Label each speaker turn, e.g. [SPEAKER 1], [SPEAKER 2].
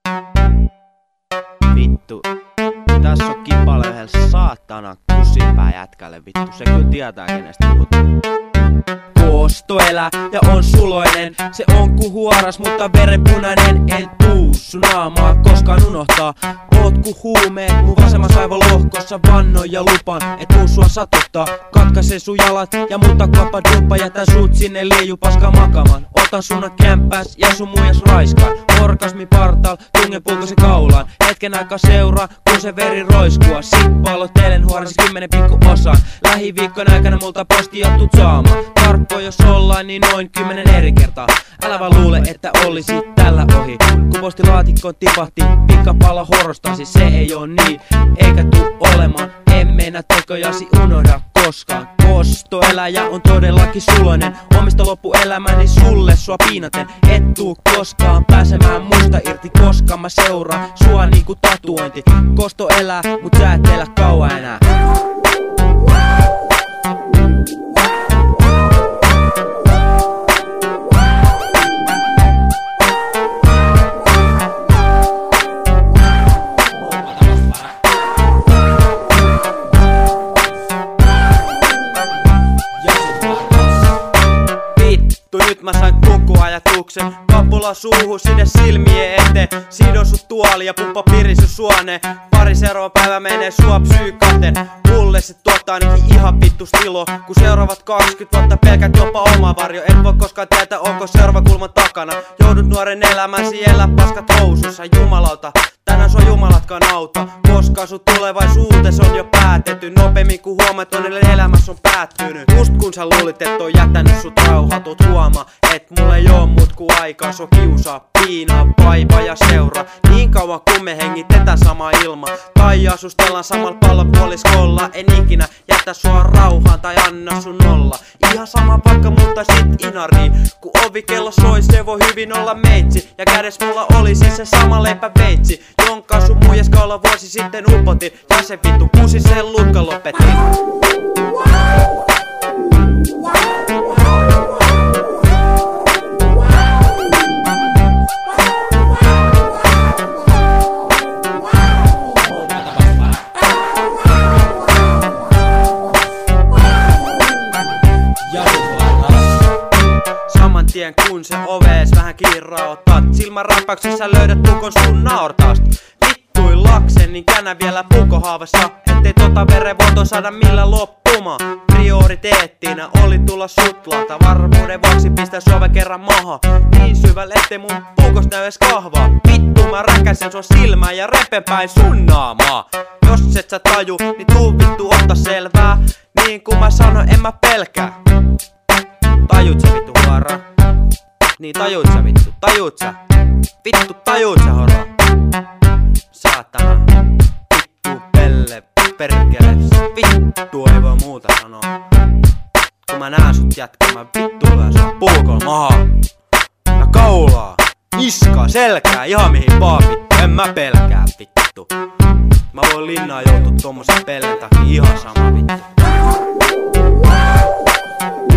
[SPEAKER 1] Vittu. Tässä on kipale yhdellä saatana kusipää jätkälle vittu. Se kyllä tietää kenestä puhutaan. Kosto elää ja on suloinen. Se on ku huoras, mutta verenpunainen. En tuu sun naamaa koskaan unohtaa. Oot ku huumeet mun vasemmassa aivolohkossa. Vannoin ja lupaan, et tuu sua satuttaa. Katkaise sun jalat ja muuta kuoppa duppa. Jätän sut sinne liijupaska makamaan. Otan sunna kämpäs ja sun muijas raiskaan. Orgasmi partaal, tungen pulkasi kaulaan. Hetken aikaa seuraa, kun se veri roiskua. Sippalottelen huorasi 10 pikku osaan. Lähiviikkojen aikana multa posti jottut saamaan. Tarkko jos ollaan, niin noin 10 eri kertaa. Älä vaan luule, että olisi tällä ohi. Kun postilaatikkoon tipahti, pikkapala horostasi. Se ei oo niin, eikä tuu olemaan. En meinaa tekojasi unohda koskaan. Kostoeläjä on todellakin suloinen. Omista loppuelämäni sulle sua piinaten. Et tuu koskaan pääsemään musta irti, koska mä seuraan sua niinku tatuointi. Kosto elää, mut sä et elä kauan enää. Nyt mä sain kunkuajatuksen. Kapula suuhun sinne silmien eteen. Sidon sut tuoli ja pumpa piri sun suoneen. Pari seuraava päivä menee sua psyykaten. Mulle se tuottaa ainakin ihan vittu stilo. Kun seuraavat 20 vuotta pelkät jopa oma varjo. Et voi koskaan tietää onko seuraava kulman takana. Joudut nuoren elämäsi elää paskat housussa. Jumalauta, tänään sua jumalatkaan auta. Koska sun tulevaisuutes on jo päätetty. Nopeammin kun huomaat on elämässä on päättynyt. Just kun sä luulit et on jättänyt sut rauhatut huomaa. Et mulla ei oo mut ku aikaa so kiusaa. Piinaa, vaiva ja seuraa. Niin kauan kun me hengitetään sama ilma. Tai asustellaan samalla pallonpuoliskolla. En ikinä jätä sua rauhaan tai anna sun olla. Ihan sama paikka mutta sit inari. Kun ovikello soi se voi hyvin olla meitsi. Ja kädes mulla oli siis se sama leipäveitsi. Jonka sun muijas kaula vuosi sitten upotin. Ja se vittu kusi sen lukka lopetin. Saman tien kun se ovees vähän kiirautat. Silmänräpäyksessä löydät pukon sun naortaast. Vittuillaksen niin käännä vielä pukohaavassa. Ettei tota verenvuotoa saada millään loppumaan. Prioriteettina oli tulla sutlata. Varmuuden vuoksi pistä sove kerran maha. Niin syvälle ettei mun puukos näy ees kahvaa. Vittu mä räkäsen sua silmään ja repen päin sun naamaa. Jos et sä taju, niin tuu vittu otta selvää. Niin kun mä sanoin en mä pelkää. Tajut sä vittu huora? Niin tajut sä vittu, tajut sä? Vittu tajut sä horo? Saatana, vittu pelle, perkele. Vittu ei voi muuta sanoa. Kun mä näen sut jätkä, mä vittu lyön sua puukolla mahaa. Ja kaulaa, niskaa, selkää, ihan mihin vaan vittu. En mä pelkää vittu. Mä voin linnaan joutua tommosen pellen takia ihan sama vittu.